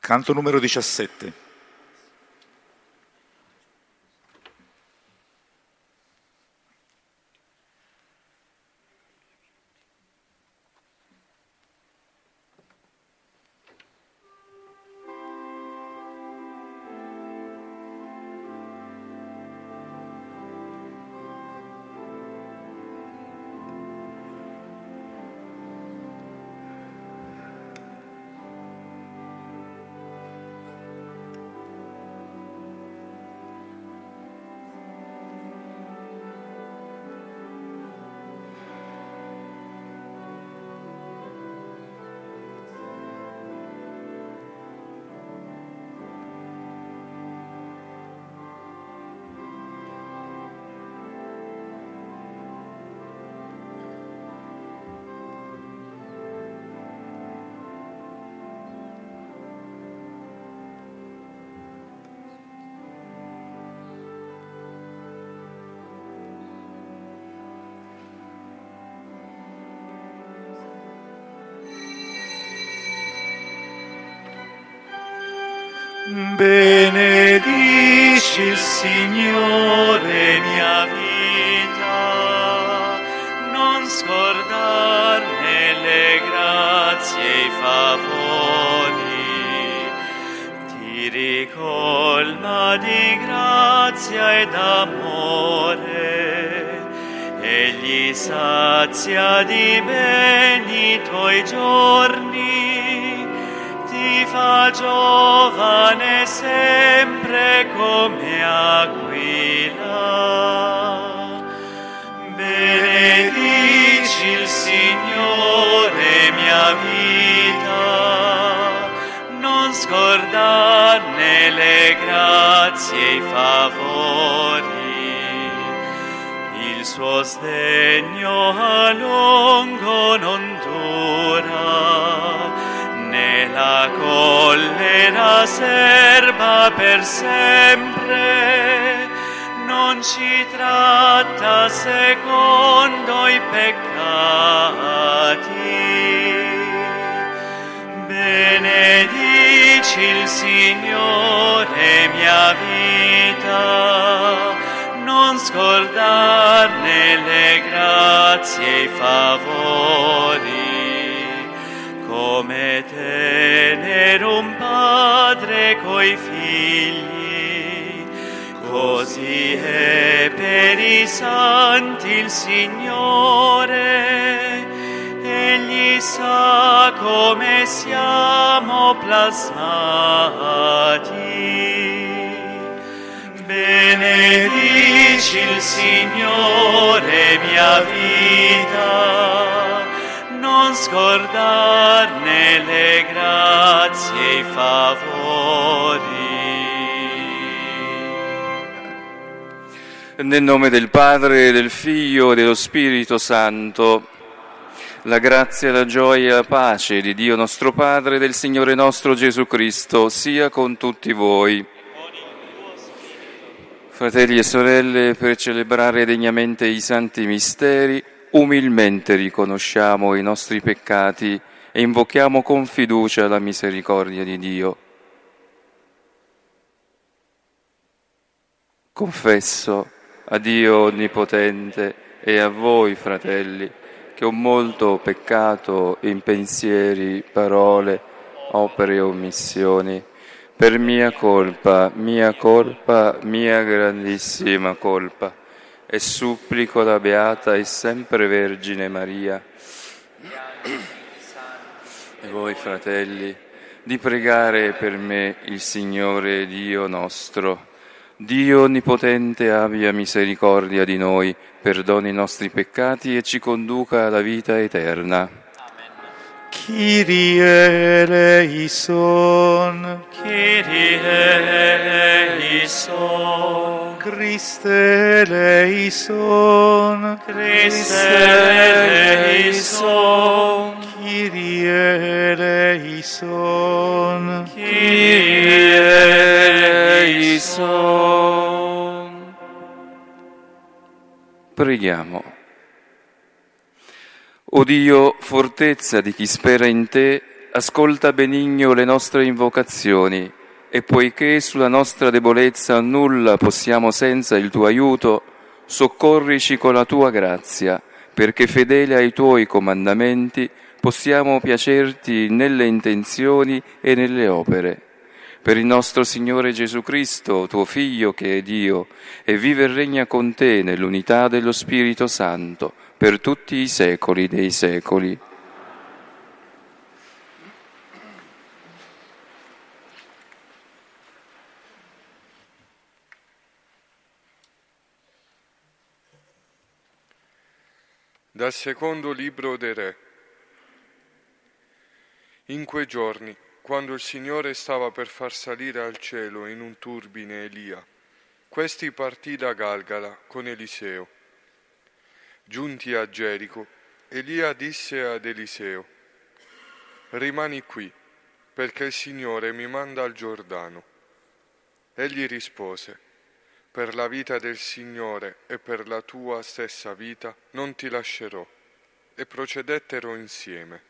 Canto numero 17. Benedici il Signore mia vita, non scordarne le grazie e i favori. Ti ricolma di grazia ed amore, egli sazia di beni i tuoi giorni, ti fa giovane sempre come aquila. Benedici il Signore mia vita, non scordarne le grazie e i favori. Il suo sdegno a lungo non dura, né la collera serba per sempre, non ci tratta secondo i peccati. Benedici il Signore mia vita, non scordarne le grazie e i favori. Come tenere un padre coi figli, così è per i santi il Signore. Egli sa come siamo plasmati. Benedici il Signore mia vita, non scordarne le grazie e i favori. Nel nome del Padre, del Figlio e dello Spirito Santo, la grazia, la gioia e la pace di Dio nostro Padre e del Signore nostro Gesù Cristo sia con tutti voi. Fratelli e sorelle, per celebrare degnamente i santi misteri, umilmente riconosciamo i nostri peccati e invochiamo con fiducia la misericordia di Dio. Confesso a Dio Onnipotente e a voi, fratelli, che ho molto peccato in pensieri, parole, opere e omissioni, per mia colpa, mia grandissima colpa. E supplico la Beata e sempre Vergine Maria e voi, fratelli, di pregare per me il Signore Dio nostro. Dio Onnipotente abbia misericordia di noi, perdoni i nostri peccati e ci conduca alla vita eterna. Kyrie eleison, Kyrie eleison, Christe eleison, Christe eleison, Kyrie eleison, Kyrie eleison. Preghiamo. O Dio, fortezza di chi spera in te, ascolta benigno le nostre invocazioni e poiché sulla nostra debolezza nulla possiamo senza il tuo aiuto, soccorrici con la tua grazia, perché fedele ai tuoi comandamenti possiamo piacerti nelle intenzioni e nelle opere. Per il nostro Signore Gesù Cristo, tuo Figlio che è Dio, e vive e regna con te nell'unità dello Spirito Santo, per tutti i secoli dei secoli. Dal secondo libro dei Re. In quei giorni, quando il Signore stava per far salire al cielo in un turbine Elia, questi partì da Galgala con Eliseo. Giunti a Gerico, Elia disse ad Eliseo: «Rimani qui, perché il Signore mi manda al Giordano». Egli rispose: «Per la vita del Signore e per la tua stessa vita non ti lascerò». E procedettero insieme.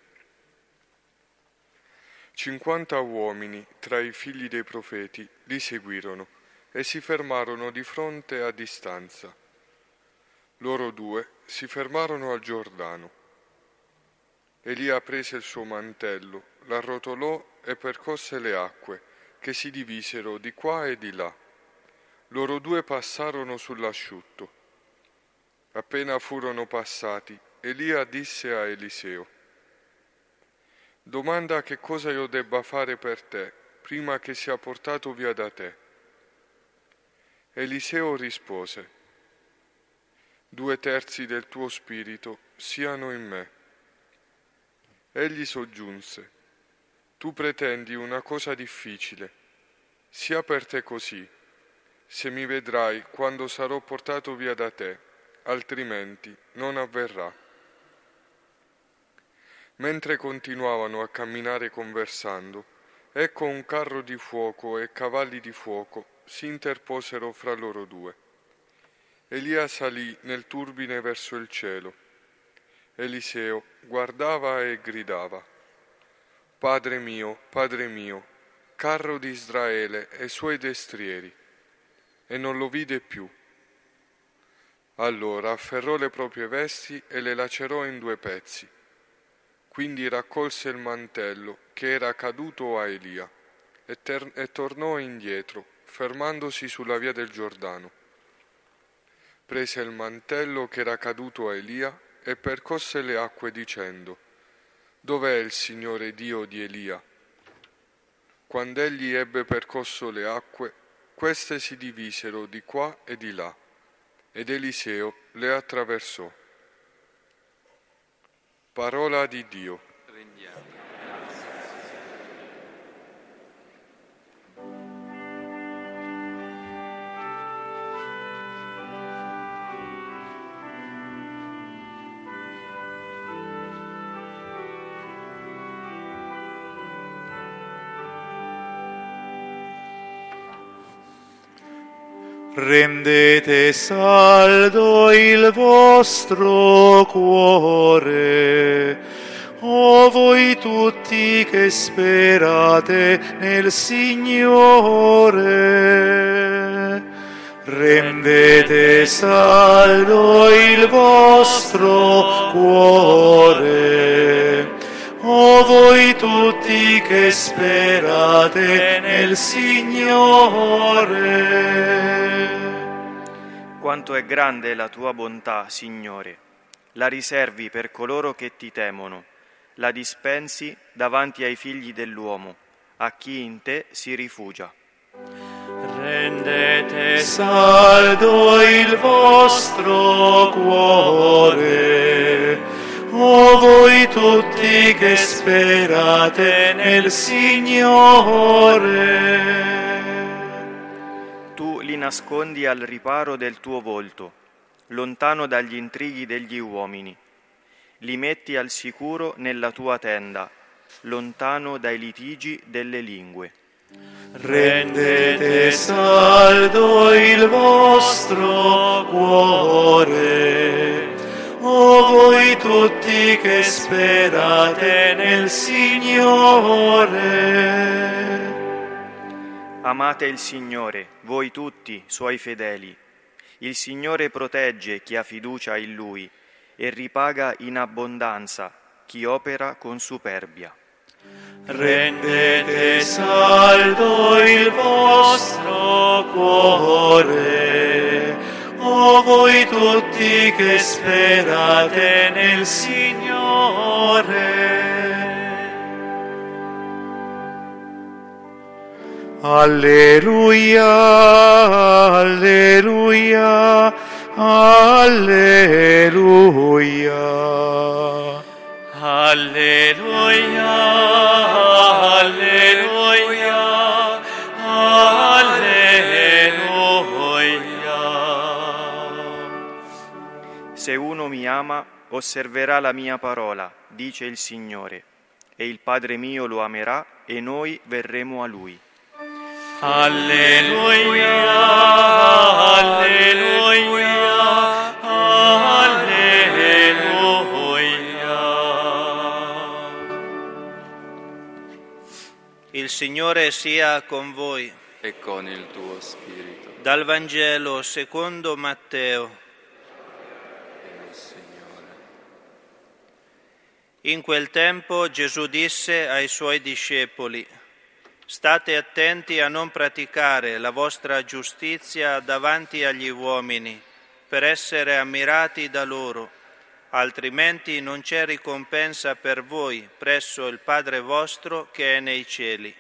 50 uomini tra i figli dei profeti li seguirono e si fermarono di fronte a distanza. Loro due si fermarono al Giordano. Elia prese il suo mantello, l'arrotolò e percosse le acque, che si divisero di qua e di là. Loro due passarono sull'asciutto. Appena furono passati, Elia disse a Eliseo: «Domanda che cosa io debba fare per te, prima che sia portato via da te». Eliseo rispose: «2/3 del tuo spirito siano in me». Egli soggiunse: «Tu pretendi una cosa difficile. Sia per te così, se mi vedrai quando sarò portato via da te, altrimenti non avverrà». Mentre continuavano a camminare conversando, ecco un carro di fuoco e cavalli di fuoco si interposero fra loro due. Elia salì nel turbine verso il cielo. Eliseo guardava e gridava: Padre mio, carro di Israele e suoi destrieri». E non lo vide più. Allora afferrò le proprie vesti e le lacerò in 2 pezzi. Quindi raccolse il mantello che era caduto a Elia e tornò indietro, fermandosi sulla via del Giordano. Prese il mantello che era caduto a Elia e percosse le acque dicendo: «Dov'è il Signore Dio di Elia?» Quando egli ebbe percosso le acque, queste si divisero di qua e di là, ed Eliseo le attraversò. Parola di Dio. Rendete saldo il vostro cuore, o voi tutti che sperate nel Signore. Rendete saldo il vostro cuore, o voi tutti che sperate nel Signore. Quanto è grande la tua bontà, Signore! La riservi per coloro che ti temono, la dispensi davanti ai figli dell'uomo, a chi in te si rifugia. Rendete saldo il vostro cuore, o voi tutti che sperate nel Signore. Tu li nascondi al riparo del tuo volto, lontano dagli intrighi degli uomini. Li metti al sicuro nella tua tenda, lontano dai litigi delle lingue. Rendete saldo il vostro cuore, o voi tutti tutti che sperate nel Signore. Amate il Signore, voi tutti, Suoi fedeli. Il Signore protegge chi ha fiducia in Lui e ripaga in abbondanza chi opera con superbia. Rendete saldo il vostro cuore, o voi tutti che sperate nel Signore. Alleluia, alleluia, alleluia. Alleluia, alleluia, alleluia. Se uno mi ama, osserverà la mia parola, dice il Signore, e il Padre mio lo amerà e noi verremo a Lui. Alleluia, alleluia, alleluia. Il Signore sia con voi. E con il tuo spirito. Dal Vangelo secondo Matteo. In quel tempo Gesù disse ai Suoi discepoli: state attenti a non praticare la vostra giustizia davanti agli uomini, per essere ammirati da loro, altrimenti non c'è ricompensa per voi presso il Padre vostro che è nei cieli.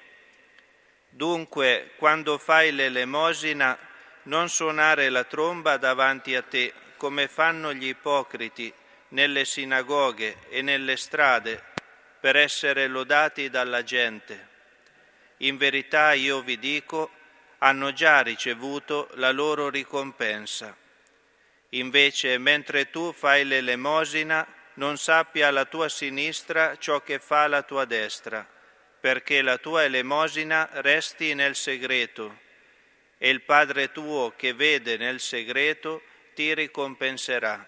Dunque, quando fai l'elemosina, non suonare la tromba davanti a te, come fanno gli ipocriti nelle sinagoghe e nelle strade, per essere lodati dalla gente. In verità io vi dico, hanno già ricevuto la loro ricompensa. Invece, mentre tu fai l'elemosina, non sappia alla tua sinistra ciò che fa la tua destra, perché la tua elemosina resti nel segreto, e il Padre tuo che vede nel segreto ti ricompenserà.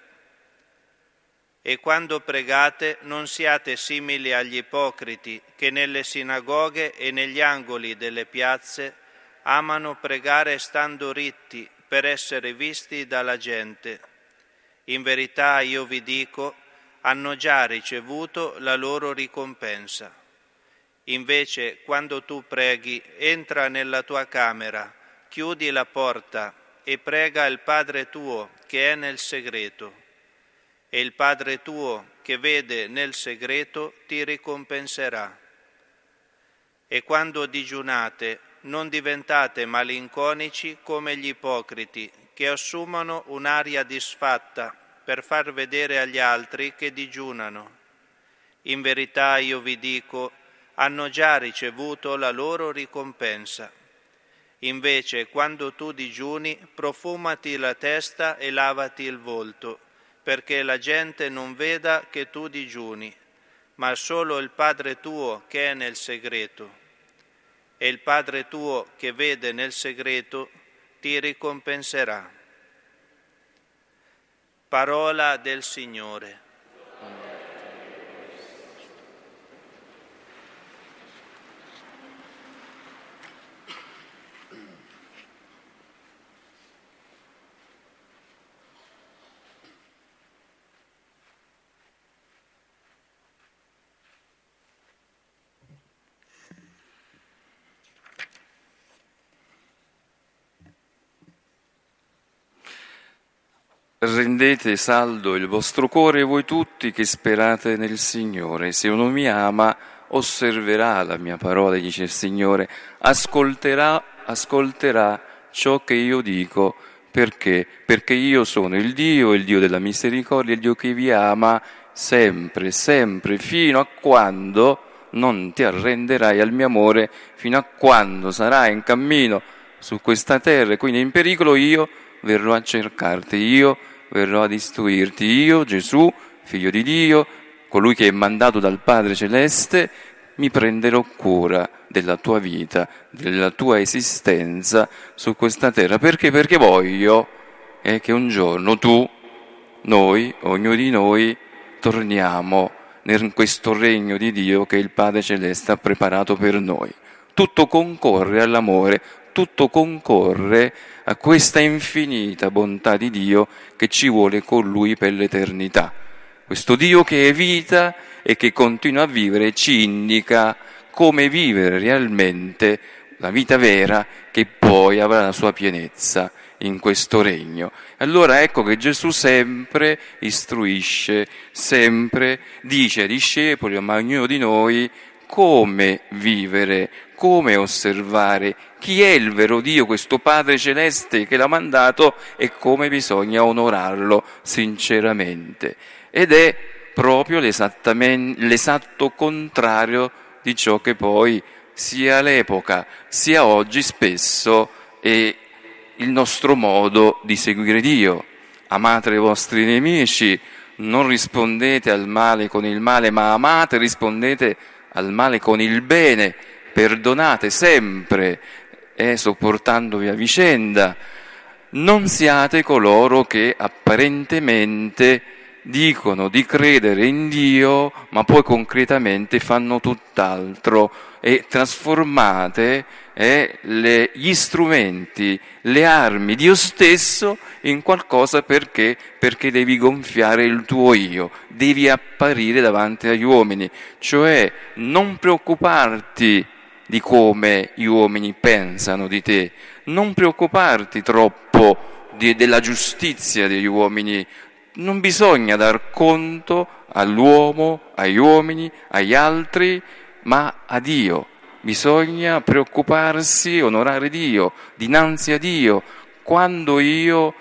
E quando pregate non siate simili agli ipocriti che nelle sinagoghe e negli angoli delle piazze amano pregare stando ritti per essere visti dalla gente. In verità io vi dico, hanno già ricevuto la loro ricompensa. Invece, quando tu preghi, entra nella tua camera, chiudi la porta e prega il Padre tuo che è nel segreto. E il Padre tuo che vede nel segreto ti ricompenserà. E quando digiunate, non diventate malinconici come gli ipocriti, che assumono un'aria disfatta per far vedere agli altri che digiunano. In verità io vi dico, hanno già ricevuto la loro ricompensa. Invece, quando tu digiuni, profumati la testa e lavati il volto, perché la gente non veda che tu digiuni, ma solo il Padre tuo che è nel segreto. E il Padre tuo che vede nel segreto ti ricompenserà. Parola del Signore. Rendete saldo il vostro cuore voi tutti che sperate nel Signore. Se uno mi ama, osserverà la mia parola, dice il Signore, ascolterà ciò che io dico. Perché? Perché io sono il Dio della misericordia, il Dio che vi ama sempre, sempre, fino a quando non ti arrenderai al mio amore, fino a quando sarai in cammino su questa terra, quindi in pericolo, io verrò a cercarti, io verrò ad istruirti, io, Gesù, Figlio di Dio, colui che è mandato dal Padre Celeste, mi prenderò cura della tua vita, della tua esistenza su questa terra. Perché? Perché voglio che un giorno tu, noi, ognuno di noi, torniamo in questo regno di Dio che il Padre Celeste ha preparato per noi. Tutto concorre all'amore, tutto concorre a questa infinita bontà di Dio che ci vuole con Lui per l'eternità. Questo Dio che è vita e che continua a vivere ci indica come vivere realmente la vita vera che poi avrà la sua pienezza in questo regno. Allora ecco che Gesù sempre istruisce, sempre dice ai discepoli, ma a ognuno di noi, come vivere, come osservare chi è il vero Dio, questo Padre Celeste che l'ha mandato e come bisogna onorarlo sinceramente. Ed è proprio l'esatto contrario di ciò che poi sia all'epoca sia oggi spesso è il nostro modo di seguire Dio. Amate i vostri nemici, non rispondete al male con il male, ma amate, rispondete al male con il bene, perdonate sempre, sopportandovi a vicenda. Non siate coloro che apparentemente dicono di credere in Dio, ma poi concretamente fanno tutt'altro e trasformate gli strumenti, le armi, Dio stesso in qualcosa perché devi gonfiare il tuo io, devi apparire davanti agli uomini, cioè non preoccuparti di come gli uomini pensano di te, non preoccuparti troppo della giustizia degli uomini. Non bisogna dar conto all'uomo, agli uomini, agli altri, ma a Dio. Bisogna preoccuparsi, onorare Dio, dinanzi a Dio. Quando io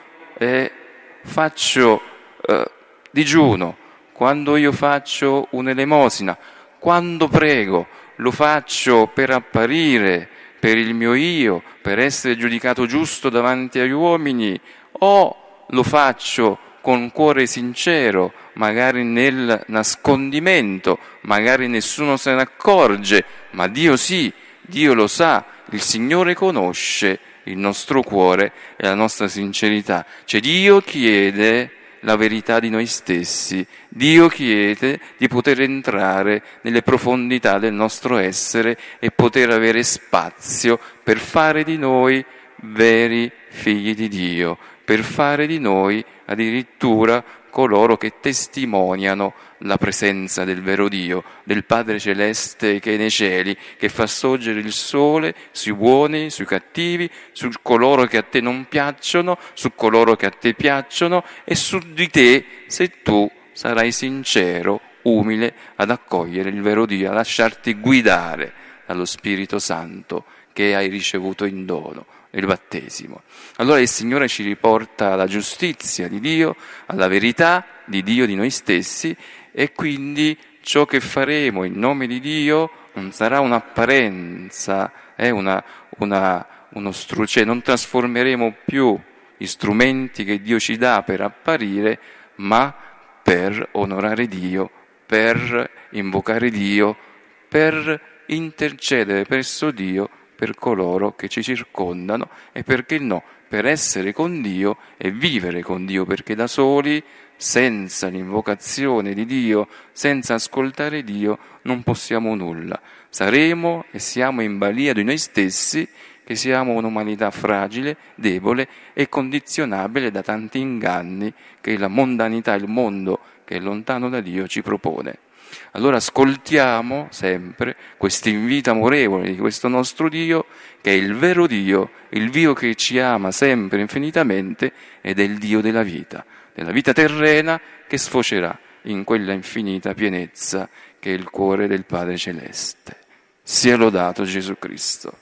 faccio digiuno, quando io faccio un'elemosina, quando prego, lo faccio per apparire, per il mio io, per essere giudicato giusto davanti agli uomini, o lo faccio con cuore sincero, magari nel nascondimento, magari nessuno se ne accorge, ma Dio sì, Dio lo sa, il Signore conosce il nostro cuore e la nostra sincerità. Cioè Dio chiede la verità di noi stessi, Dio chiede di poter entrare nelle profondità del nostro essere e poter avere spazio per fare di noi veri figli di Dio, per fare di noi addirittura coloro che testimoniano la presenza del vero Dio, del Padre Celeste che è nei cieli, che fa sorgere il sole sui buoni, sui cattivi, su coloro che a te non piacciono, su coloro che a te piacciono e su di te se tu sarai sincero, umile ad accogliere il vero Dio, a lasciarti guidare dallo Spirito Santo che hai ricevuto in dono. Il battesimo. Allora il Signore ci riporta alla giustizia di Dio, alla verità di Dio, di noi stessi, e quindi ciò che faremo in nome di Dio non sarà un'apparenza, cioè non trasformeremo più gli strumenti che Dio ci dà per apparire, ma per onorare Dio, per invocare Dio, per intercedere presso Dio per coloro che ci circondano e perché no, per essere con Dio e vivere con Dio, perché da soli, senza l'invocazione di Dio, senza ascoltare Dio, non possiamo nulla. Saremo e siamo in balia di noi stessi, che siamo un'umanità fragile, debole e condizionabile da tanti inganni che la mondanità, il mondo che è lontano da Dio ci propone. Allora ascoltiamo sempre quest'invito amorevole di questo nostro Dio, che è il vero Dio, il Dio che ci ama sempre infinitamente ed è il Dio della vita terrena che sfocerà in quella infinita pienezza che è il cuore del Padre Celeste. Sia lodato Gesù Cristo.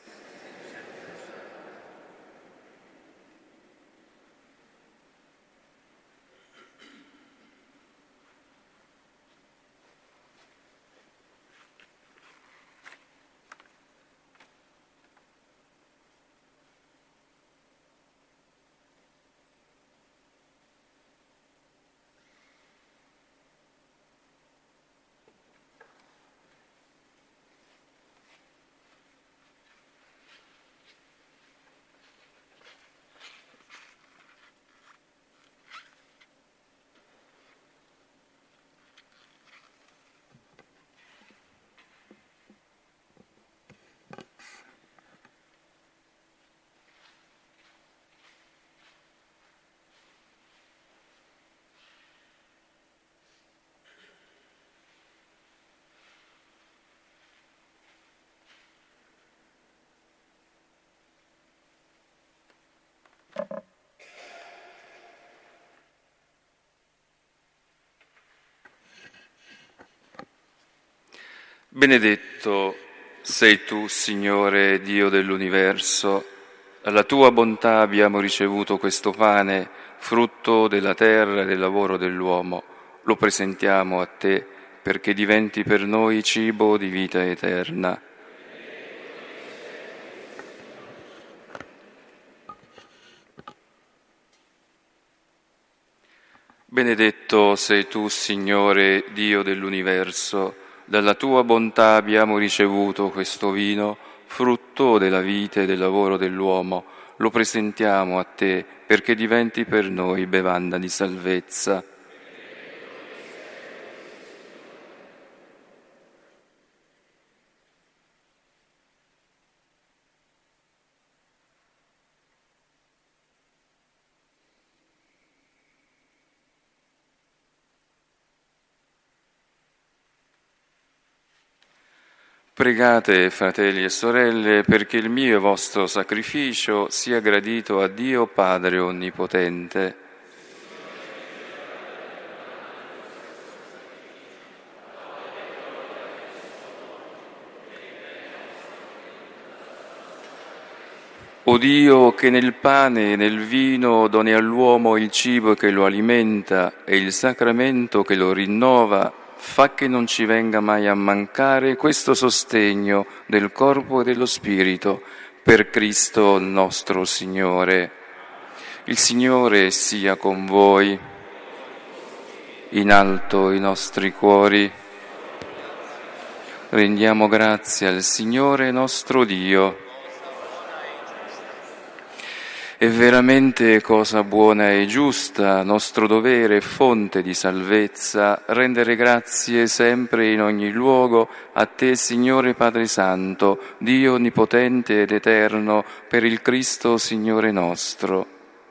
Benedetto sei tu, Signore Dio dell'universo. Alla tua bontà abbiamo ricevuto questo pane, frutto della terra e del lavoro dell'uomo. Lo presentiamo a te perché diventi per noi cibo di vita eterna. Benedetto sei tu, Signore Dio dell'universo. Dalla tua bontà abbiamo ricevuto questo vino, frutto della vita e del lavoro dell'uomo. Lo presentiamo a te perché diventi per noi bevanda di salvezza. Pregate, fratelli e sorelle, perché il mio e vostro sacrificio sia gradito a Dio Padre Onnipotente. O Dio, che nel pane e nel vino doni all'uomo il cibo che lo alimenta e il sacramento che lo rinnova, fa che non ci venga mai a mancare questo sostegno del corpo e dello spirito, per Cristo nostro Signore. Il Signore sia con voi, in alto i nostri cuori. Rendiamo grazie al Signore nostro Dio. È veramente cosa buona e giusta, nostro dovere e fonte di salvezza, rendere grazie sempre in ogni luogo a Te, Signore Padre Santo, Dio Onnipotente ed Eterno, per il Cristo Signore nostro.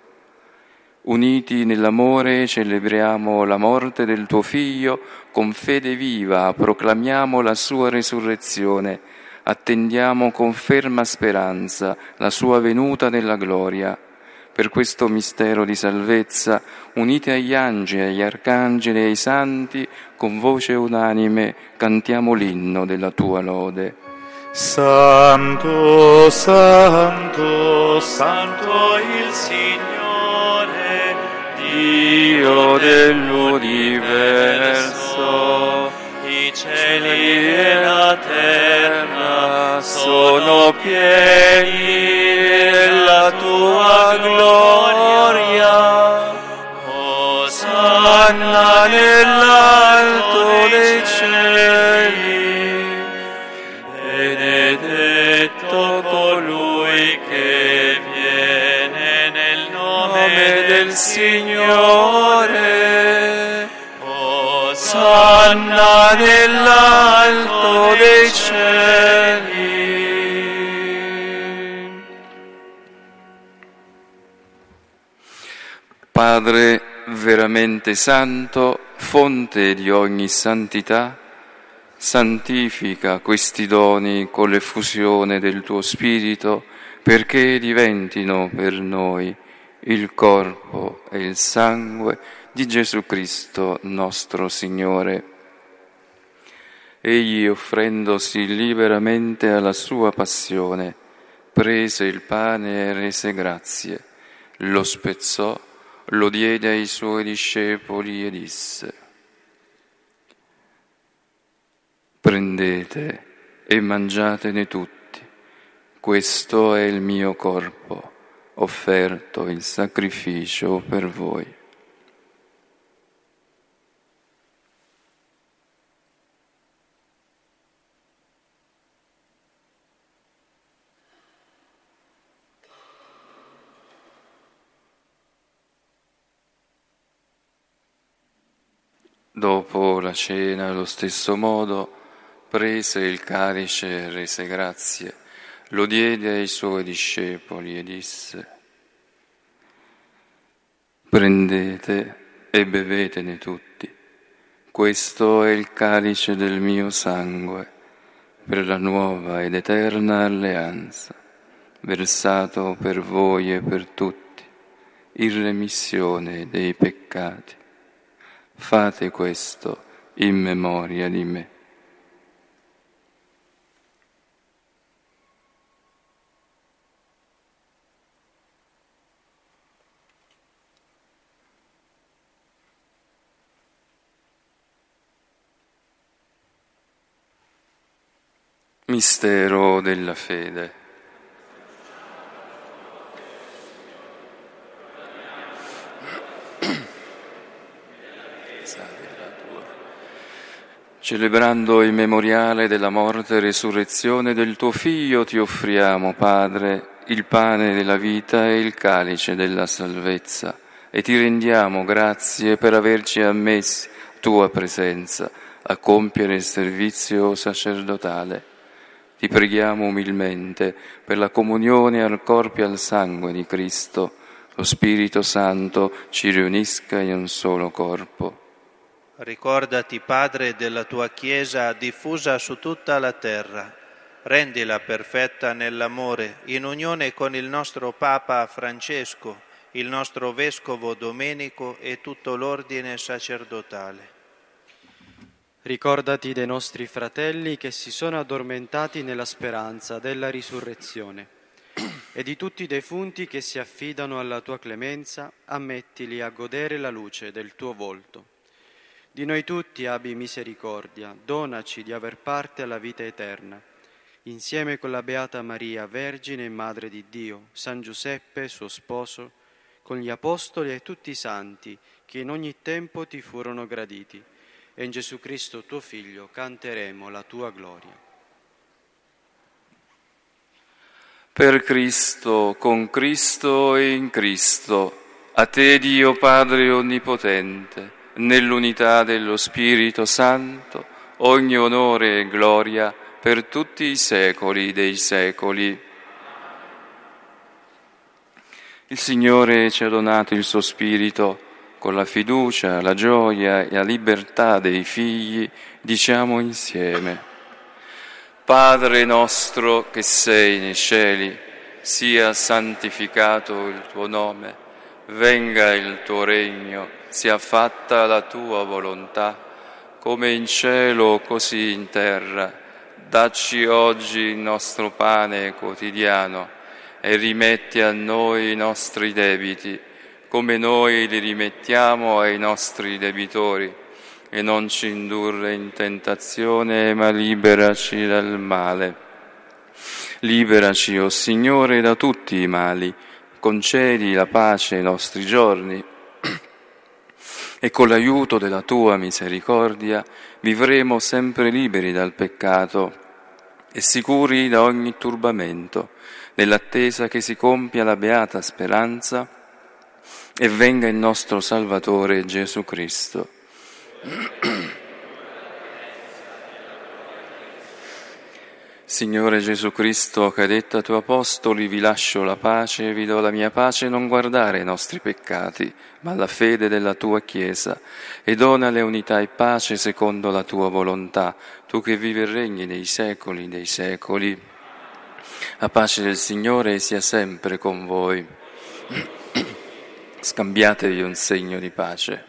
Uniti nell'amore celebriamo la morte del Tuo Figlio, con fede viva proclamiamo la Sua resurrezione. Attendiamo con ferma speranza la sua venuta nella gloria. Per questo mistero di salvezza, uniti agli angeli, agli arcangeli e ai santi, con voce unanime cantiamo l'inno della tua lode. Santo, santo, santo il Signore, Dio dell'universo. I cieli e la terra sono pieni della tua gloria. Osanna nell'alto dei cieli. Benedetto colui che viene nel nome del Signore. Osanna nell'alto dei cieli. Padre veramente santo, fonte di ogni santità, santifica questi doni con l'effusione del tuo Spirito, perché diventino per noi il corpo e il sangue di Gesù Cristo nostro Signore. Egli, offrendosi liberamente alla sua passione, prese il pane e rese grazie, lo spezzò, lo diede ai suoi discepoli e disse: prendete e mangiatene tutti, questo è il mio corpo, offerto in sacrificio per voi. Dopo la cena, allo stesso modo, prese il calice e rese grazie, lo diede ai suoi discepoli e disse: prendete e bevetene tutti, questo è il calice del mio sangue, per la nuova ed eterna alleanza, versato per voi e per tutti, in remissione dei peccati. Fate questo in memoria di me. Mistero della fede. Celebrando il memoriale della morte e resurrezione del tuo Figlio, ti offriamo, Padre, il pane della vita e il calice della salvezza, e ti rendiamo grazie per averci ammessi tua presenza a compiere il servizio sacerdotale. Ti preghiamo umilmente per la comunione al corpo e al sangue di Cristo. Lo Spirito Santo ci riunisca in un solo corpo. Ricordati, Padre, della tua Chiesa diffusa su tutta la terra. Rendila perfetta nell'amore, in unione con il nostro Papa Francesco, il nostro Vescovo Domenico e tutto l'ordine sacerdotale. Ricordati dei nostri fratelli che si sono addormentati nella speranza della risurrezione e di tutti i defunti che si affidano alla tua clemenza, ammettili a godere la luce del tuo volto. Di noi tutti abbi misericordia, donaci di aver parte alla vita eterna, insieme con la Beata Maria, Vergine e Madre di Dio, San Giuseppe, suo sposo, con gli Apostoli e tutti i santi che in ogni tempo ti furono graditi. E in Gesù Cristo, tuo Figlio, canteremo la tua gloria. Per Cristo, con Cristo e in Cristo, a te Dio Padre Onnipotente, nell'unità dello Spirito Santo, ogni onore e gloria per tutti i secoli dei secoli. Il Signore ci ha donato il suo Spirito. Con la fiducia, la gioia e la libertà dei figli diciamo insieme: Padre nostro che sei nei cieli, sia santificato il tuo nome, venga il tuo regno, sia fatta la tua volontà, come in cielo così in terra. Dacci oggi il nostro pane quotidiano e rimetti a noi i nostri debiti, come noi li rimettiamo ai nostri debitori, e non ci indurre in tentazione, ma liberaci dal male. Liberaci, o Signore, da tutti i mali, concedi la pace ai nostri giorni, e con l'aiuto della tua misericordia vivremo sempre liberi dal peccato e sicuri da ogni turbamento, nell'attesa che si compia la beata speranza e venga il nostro Salvatore Gesù Cristo. Signore Gesù Cristo, che hai detto ai tuoi apostoli: vi lascio la pace, vi do la mia pace, non guardare ai nostri peccati, ma alla fede della tua Chiesa, e donale unità e pace secondo la tua volontà, tu che vivi e regni nei secoli dei secoli. La pace del Signore sia sempre con voi. Scambiatevi un segno di pace.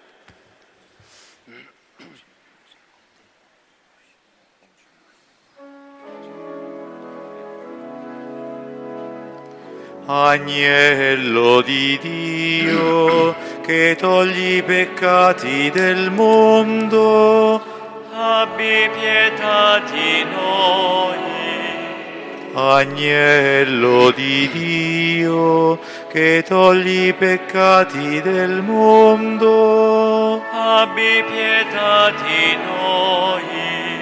Agnello di Dio, che togli i peccati del mondo, abbi pietà di noi. Agnello di Dio, che togli i peccati del mondo, Abbi pietà di noi.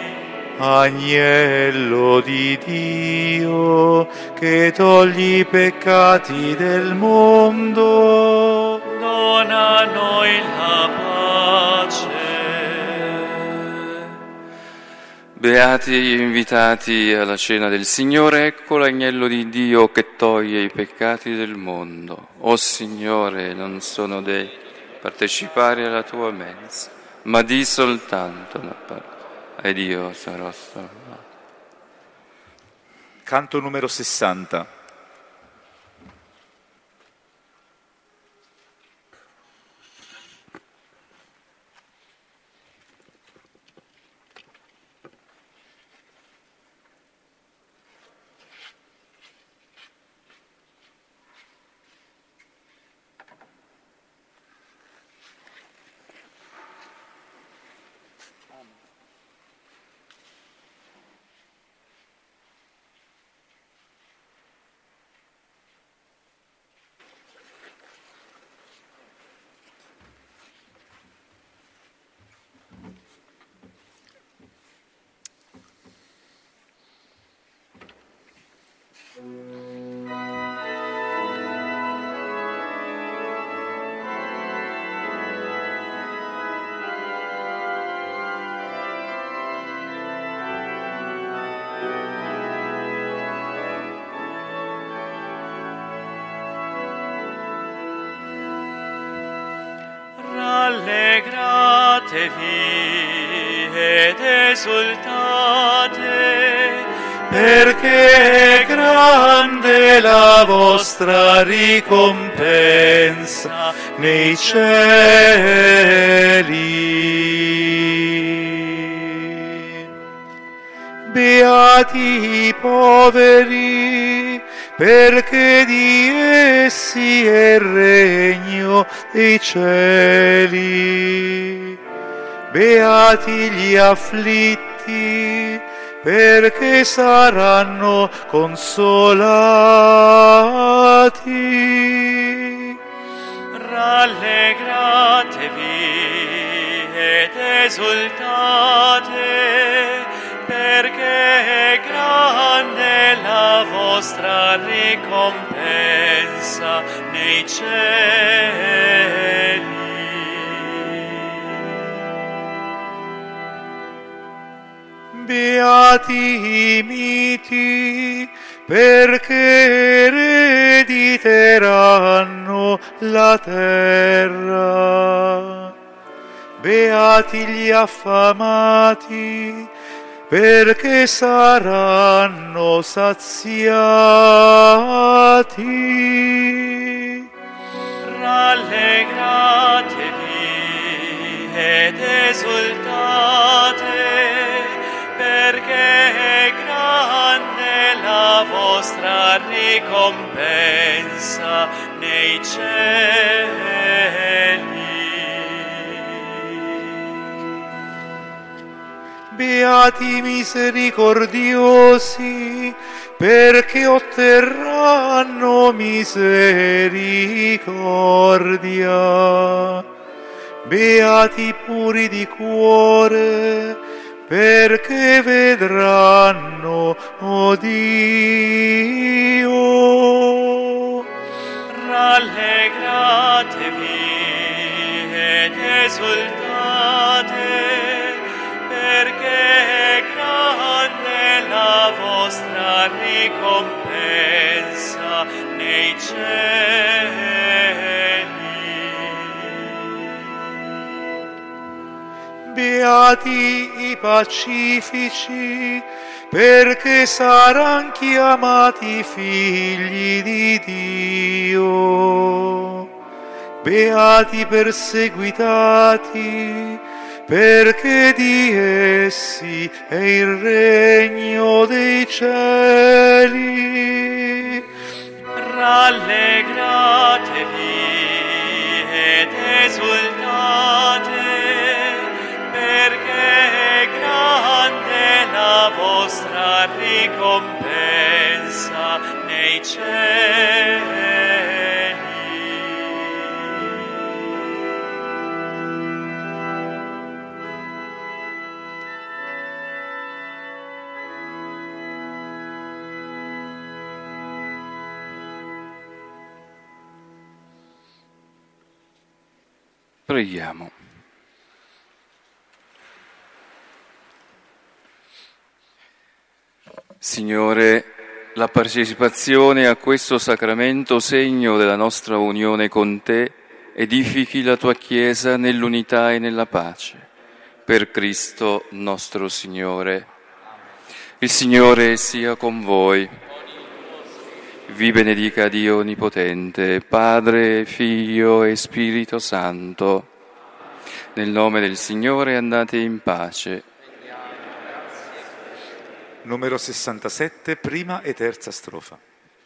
Agnello di Dio, che togli i peccati del mondo, Dona a noi la pace. Beati gli invitati alla cena del Signore, ecco l'agnello di Dio che toglie i peccati del mondo. O Signore, non sono degno di partecipare alla tua mensa, ma di soltanto una parte, ed io sarò salvato. Canto numero 60. rallegratevi ed esultate, perché è grande la vostra ricompensa nei cieli. Beati i poveri, perché di essi è il regno dei cieli. Beati gli afflitti, perché saranno consolati. rallegratevi ed esultate, perché è grande la vostra ricompensa nei cieli. Beati i miti, perché erediteranno la terra. Beati gli affamati, perché saranno saziati. Rallegratevi ed esultate, perché è grande la vostra ricompensa nei cieli. Beati i misericordiosi, perché otterranno misericordia. Beati i puri di cuore, perché vedranno Dio. Rallegratevi ed esultate, perché è grande la vostra ricompensa nei cieli. Beati i pacifici, perché saranno chiamati figli di Dio. Beati i perseguitati, perché di essi è il regno dei cieli. Rallegratevi ed esultate, perché è grande la vostra ricompensa nei cieli. Preghiamo. Signore, la partecipazione a questo sacramento, segno della nostra unione con Te, edifichi la Tua Chiesa nell'unità e nella pace. Per Cristo nostro Signore. Il Signore sia con voi. Vi benedica Dio Onnipotente, Padre, Figlio e Spirito Santo. Nel nome del Signore andate in pace. Numero 67, prima e terza strofa.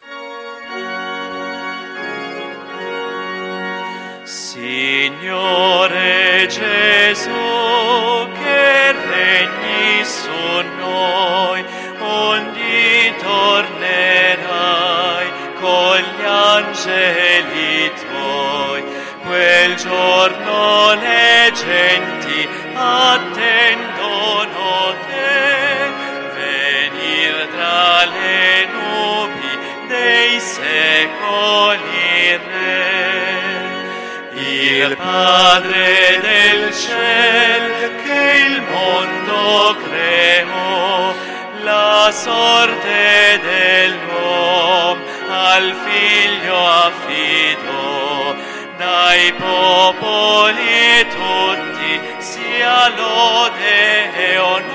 Signore Gesù, che regni su noi, ondi tornerai con gli angeli Tuoi. Quel giorno le genti attendono Te, venir tra le nubi dei secoli Re. Il Padre del ciel che il mondo creò, la sorte dell'uomo al Figlio affidò. Dai popoli tutti si gloria, lode e onore